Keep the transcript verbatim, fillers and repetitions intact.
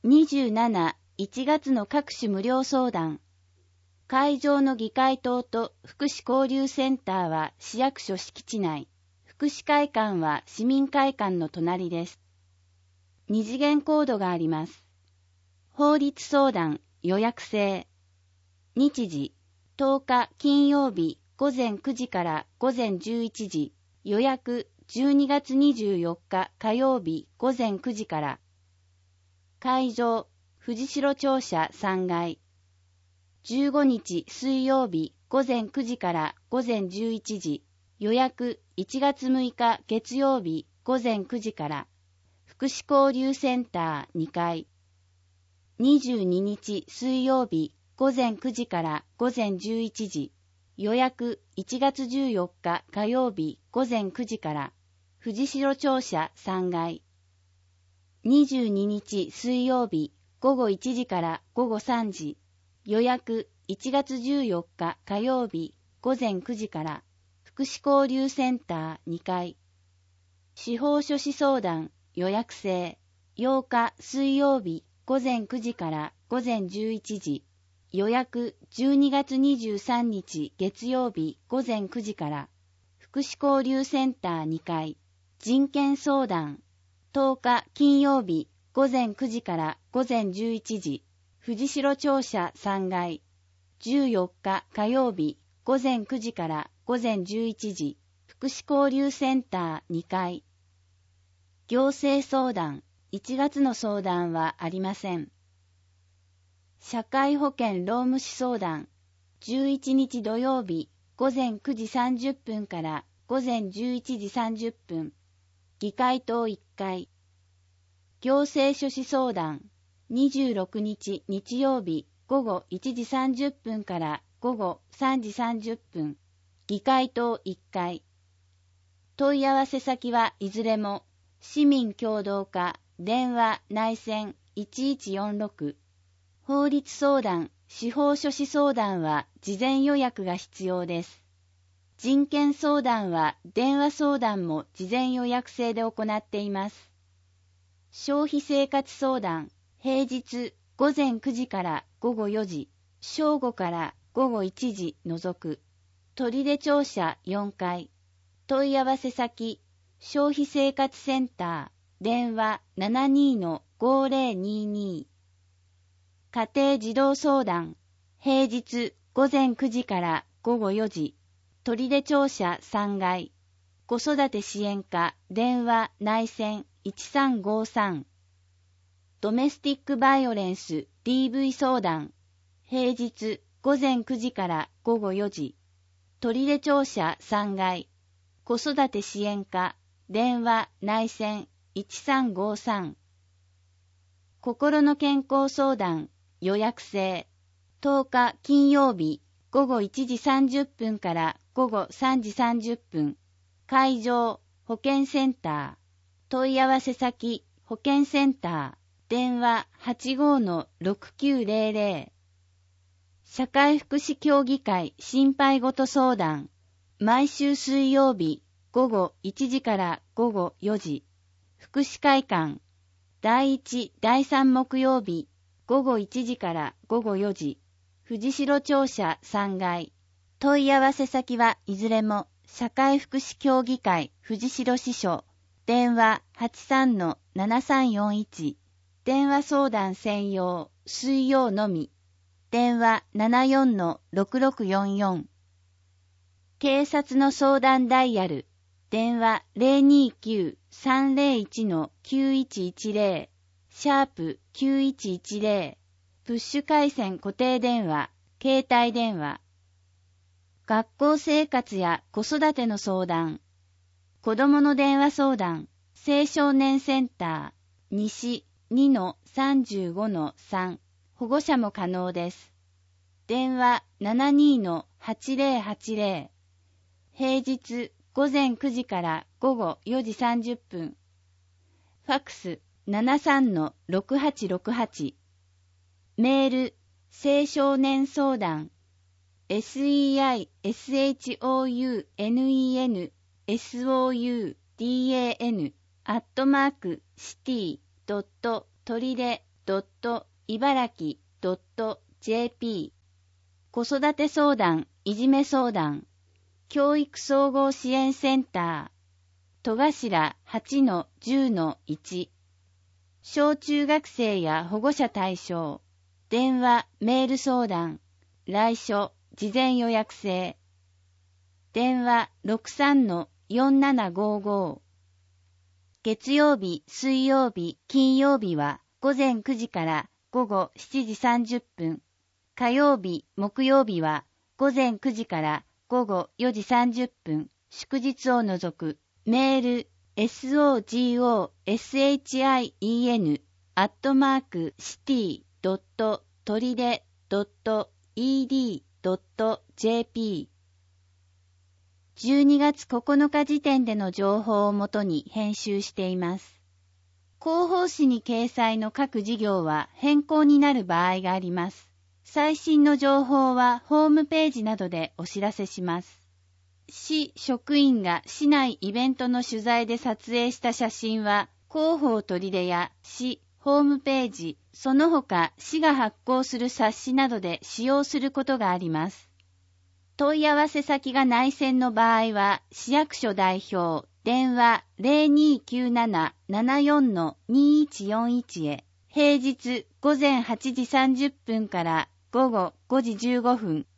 にじゅうなな、いちがつの各種無料相談。会場の議会棟と福祉交流センターは市役所敷地内。福祉会館は市民会館の隣です。二次元コードがあります。法律相談予約制。日時、とおか金曜日午前くじから午前じゅういちじ。予約じゅうにがつにじゅうよっか火曜日午前くじから。会場、藤代庁舎さんがい。じゅうごにち水曜日午前くじから午前じゅういちじ。予約いちがつむいか月曜日午前くじから。福祉交流センターにかい。にじゅうににち水曜日午前くじから午前じゅういちじ。予約いちがつじゅうよっか火曜日午前くじから。藤代庁舎さんがい。にじゅうににち水曜日午後いちじから午後さんじ。予約いちがつじゅうよっか火曜日午前くじから。福祉交流センターにかい。司法書士相談予約制。ようか水曜日午前くじから午前じゅういちじ。予約じゅうにがつにじゅうさんにち月曜日午前くじから。福祉交流センターにかい。人権相談。とおか金曜日午前くじから午前じゅういちじ。藤代庁舎さんがい。じゅうよっか火曜日午前くじから午前じゅういちじ。福祉交流センターにかい。行政相談。いちがつの相談はありません。社会保険労務士相談。じゅういちにち土曜日午前くじさんじゅっぷんから午前じゅういちじさんじゅっぷん。議会棟いっかい。行政書士相談。にじゅうろくにち日曜日午後いちじさんじゅっぷんから午後さんじさんじゅっぷん。議会棟いっかい。問い合わせ先はいずれも市民協働課電話内線いちいちよんろく。法律相談、司法書士相談は事前予約が必要です。人権相談は電話相談も事前予約制で行っています。消費生活相談、平日午前くじから午後よじ、正午から午後いちじ除く。取手庁舎よんかい。問い合わせ先、消費生活センター、電話 ななにーごーぜろにーにー。家庭児童相談、平日午前くじから午後よじ、取手庁舎さんがい。子育て支援課、電話内線いちさんごさん。ドメスティックバイオレンス ディーブイ 相談、平日午前くじから午後よじ、取手庁舎さんがい。子育て支援課、電話内線いちさんごさん。心の健康相談予約制。とおか金曜日午後いちじさんじゅっぷんから午後さんじさんじゅっぷん。会場保健センター。問い合わせ先保健センター。電話 はちごーろくきゅうぜろぜろ。社会福祉協議会心配ごと相談。毎週水曜日午後いちじから午後よじ。福祉会館。だいいち、だいさん木曜日午後いちじから午後よじ。藤代庁舎さんがい。問い合わせ先はいずれも社会福祉協議会藤代支所。電話 はちさんのななさんよんいち。電話相談専用水曜のみ。電話 ななよんのろくろくよんよん。警察の相談ダイヤル。電話 ゼロにきゅうさんゼロいちのきゅういちいちゼロ。シャープきゅういちいちゼロ。プッシュ回線固定電話、携帯電話。学校生活や子育ての相談。子供の電話相談、青少年センター、西 にのさんじゅうごのさん。保護者も可能です。電話 ななにーのはちぜろはちぜろ。平日午前くじから午後よじさんじゅっぷん。ファックス ななさんのろくはちろくはち。メール、青少年相談、seishounen soudan アットマークシティドットトリデドットいばらきドットジェーピー 子育て相談、いじめ相談、教育総合支援センター、戸頭 はちのじゅうのいち、小中学生や保護者対象、電話、メール相談、来所、事前予約制、電話 ろくさんのよんななごご、月曜日、水曜日、金曜日は午前くじから午後しちじさんじゅっぷん、火曜日、木曜日は午前くじから午後よじさんじゅっぷん、祝日を除く。メール ソゴシン アットマークシティドットトリデドットイーディードットジェーピー じゅうにがつここのか時点での情報をもとに編集しています。広報誌に掲載の各事業は変更になる場合があります。最新の情報はホームページなどでお知らせします。市職員が市内イベントの取材で撮影した写真は広報取手や市ホームページ、その他市が発行する冊子などで使用することがあります。問い合わせ先が内線の場合は市役所代表電話 ゼロにきゅうなな ななよん のにいちよんいち へ、平日午前はちじさんじゅっぷんから午後ごじじゅうごふん、